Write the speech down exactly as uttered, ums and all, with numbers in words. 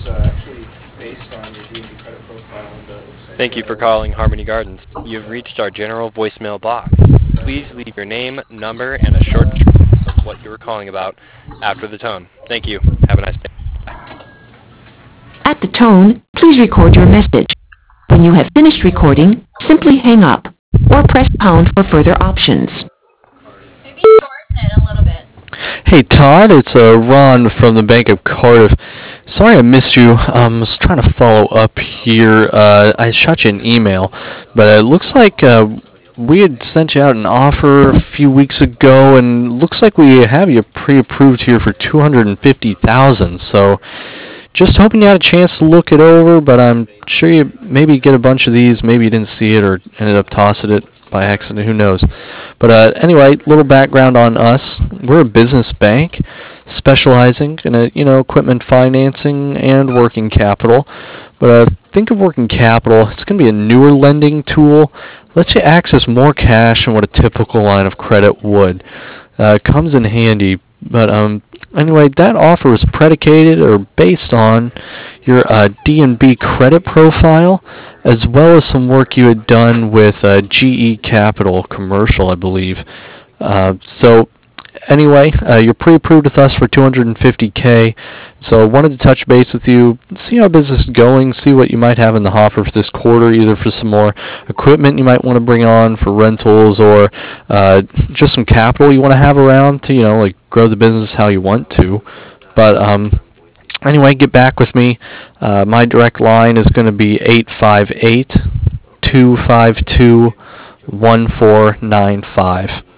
is uh, actually based on your D and B credit profile. And, uh, looks like, Thank you for uh, calling Harmony Gardens. You've reached our general voicemail box. Please leave your name, number, and a short description of what you were calling about after the tone. Thank you. Have a nice day. At the tone, please record your message. When you have finished recording, simply hang up or press pound for further options. Maybe shorten it a little bit. Hey Todd, it's uh, Ron from the Bank of Cardiff. Sorry I missed you. Um, I was trying to follow up here. Uh, I shot you an email, but it looks like uh, we had sent you out an offer a few weeks ago, and looks like we have you pre-approved here for two hundred fifty thousand dollars. So just hoping you had a chance to look it over, but I'm sure you maybe get a bunch of these. Maybe you didn't see it or ended up tossing it by accident. Who knows? But uh, anyway, little background on us. We're a business bank specializing in a, you know equipment financing and working capital. But uh, think of working capital. It's going to be a newer lending tool. Lets you access more cash than what a typical line of credit would. Uh, it comes in handy. But um, anyway, that offer was predicated or based on your uh, D and B credit profile, as well as some work you had done with uh, G E Capital Commercial, I believe. Uh, so anyway, uh, you're pre-approved with us for two hundred fifty K. So I wanted to touch base with you, see how business is going, see what you might have in the hopper for this quarter, either for some more equipment you might want to bring on for rentals, or uh, just some capital you want to have around to, you know, like grow the business how you want to. But um, anyway, get back with me. Uh, my direct line is going to be eight five eight, two five two, one four nine five.